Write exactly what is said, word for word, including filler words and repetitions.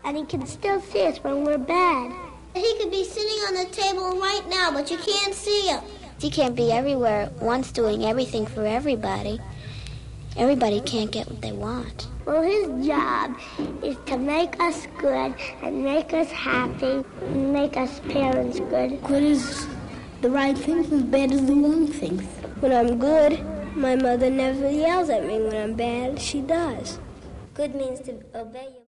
and he can still see us when we're bad. He could be sitting on the table right now, but you can't see him. He can't be everywhere at once doing everything for everybody. Everybody can't get what they want. Well, his job is to make us good and make us happy and make us parents good. Good is the right things and bad is the wrong things. When I'm good, my mother never yells at me. When I'm bad, she does. Good means to obey you.